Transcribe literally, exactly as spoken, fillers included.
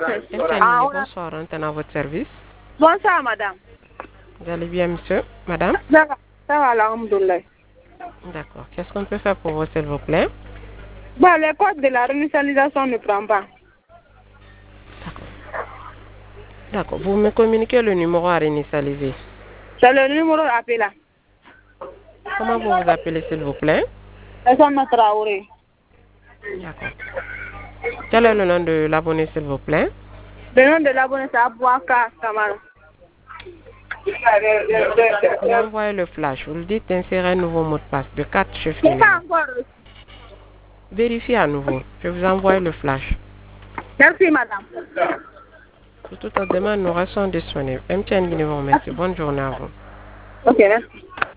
Ah, on a- Bonsoir, antenne à votre service. Bonsoir, madame. Vous allez bien, monsieur? Madame? Ça va, ça va, alhamdoulilah. D'accord. Qu'est-ce qu'on peut faire pour vous, s'il vous plaît? Bon, le code de la réinitialisation ne prend pas. D'accord. Vous me communiquez le numéro à réinitialiser. C'est le numéro appelé. Comment vous vous appelez, s'il vous plaît? Personne Traoré. D'accord. Quel est le nom de l'abonné, s'il vous plaît? Le nom de l'abonné, c'est Abouaka Kamara. Vous envoyez le flash. Vous le dites insérer un nouveau mot de passe de quatre chiffres. C'est pas encore. Vérifiez à nouveau. Je vous envoie le flash. Merci, madame. Pour toute autre demande, nous restons disponibles. M T N Guinée, merci. Bonne journée à vous. Ok, merci.